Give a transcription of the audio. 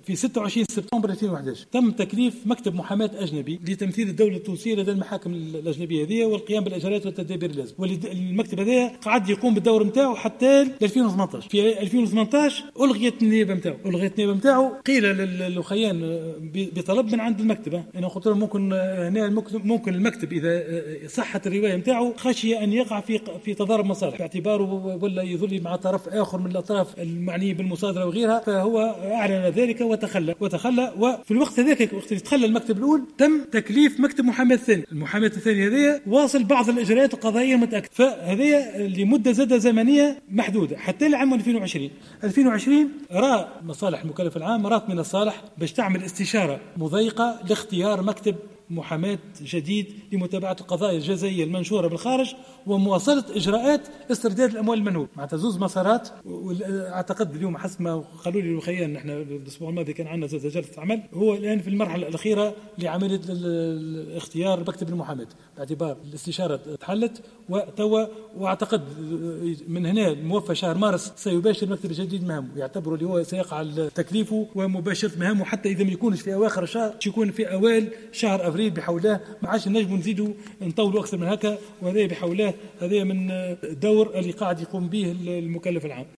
في 26 سبتمبر 2011 تم تكليف مكتب محاماة أجنبي لتمثيل الدولة التونسية لدى المحاكم الأجنبية هذه والقيام بالإجراءات والتدابير اللازمة، والمكتب هذا قعد يقوم بالدور نتاعو حتى 2018. في 2018 ألغيت النيابة نتاعو، قيل للأخيان بطلب من عند المكتب. أنا قلت لهم ممكن المكتب إذا صحت الرواية نتاعو خشي أن يقع في تضارب مصالح باعتباره ولا يظل مع طرف آخر من الأطراف المعنية بالمصادرة وغيرها، فهو أعلن ذلك وتخلى. وفي الوقت هذاك وقت تخلى المكتب الأول تم تكليف مكتب محاماة الثاني. المحاماة الثاني هذه واصل بعض الإجراءات القضائية المتأكدة، فهذه لمدة زمنية محدودة حتى لعام 2020 رأى مصالح المكلف العام رأت من الصالح باش تعمل استشارة مضيقة لاختيار مكتب محاماة جديد لمتابعة القضايا الجزائية المنشورة بالخارج ومواصلة إجراءات استرداد الأموال المنهوبة. مع تزوز مسارات، وأعتقد اليوم حسب ما قالوا لي الخيان نحن الأسبوع الماضي كان عندنا جلسة عمل، هو الآن في المرحلة الأخيرة لعملية اختيار مكتب المحاماة باعتبار الاستشارة تحلت وأعتقد من هنا موفى شهر مارس سيباشر المكتب الجديد مهامه، يعتبروا اللي هو سيقع تكليفه ومباشرة مهامه حتى إذا ما يكونش في أواخر الشهر يكون في أوائل شهر أفريل بحول الله. ما عادش نجم نزيدوا نطولوا أكثر من هكا، وهذا بحول الله هذا من الدور اللي قاعد يقوم به المكلف العام.